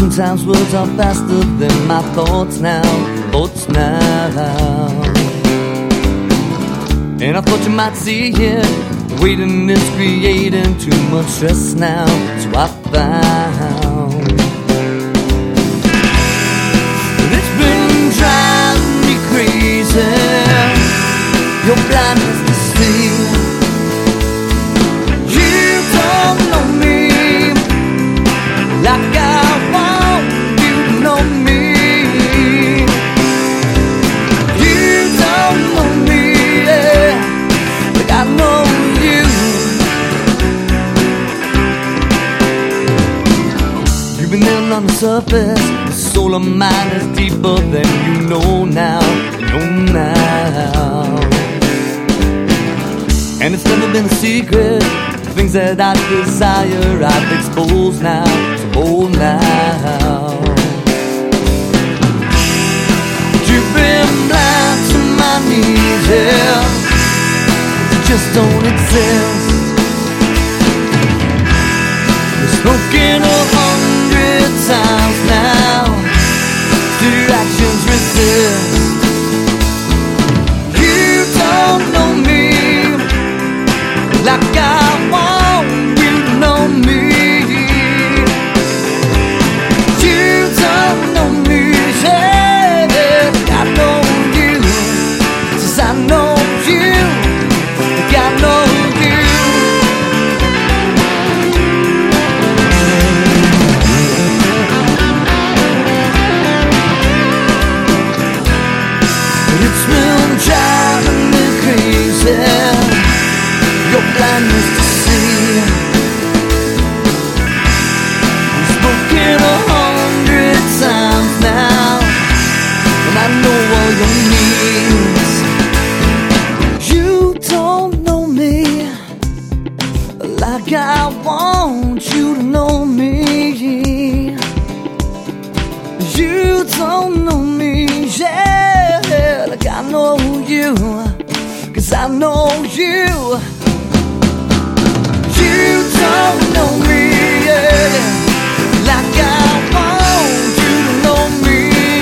Sometimes words are faster than my thoughts now, thoughts now. And I thought you might see it, waiting is creating too much stress now. So I found it's been driving me crazy, your blindness to see. You don't know me like I want you to know me. You don't know me, yeah, like I know you. You've been in on the surface, the soul of mine is deeper than you know now, And it's never been a secret, things that I desire I've exposed now, so hold now. You've been blind to my needs, yeah, they just don't exist. You're spoken 100 times now, still your actions resist. You don't know me like I want you to know me. You don't know me, yeah, I know you, since I know you, like I know you. It's been driving me crazy, your blindness to see. You've spoken 100 times now, and I know all your needs. You don't know me like I want you to know me. You don't know me, yeah, like I know you, 'cause I know you. You don't know me, yeah, like I want you to know me.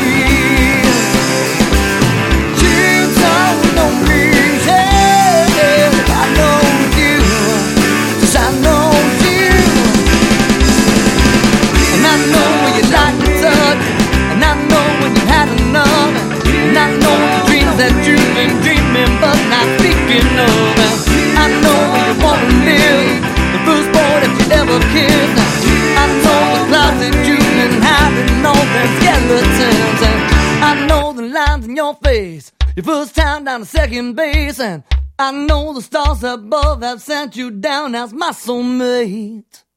You don't know me, yeah, like I know you, 'cause I know you. And I know when you like to touch, and I know when you had enough, and I know the dreams that you've been dreaming but not speaking of. I know when you wanna live, the first boy that you ever kissed. I know the clouds that you've been hiding, all them skeletons. And I know the lines in your face, your first time down to second base. And I know the stars above have sent you down as my soulmate.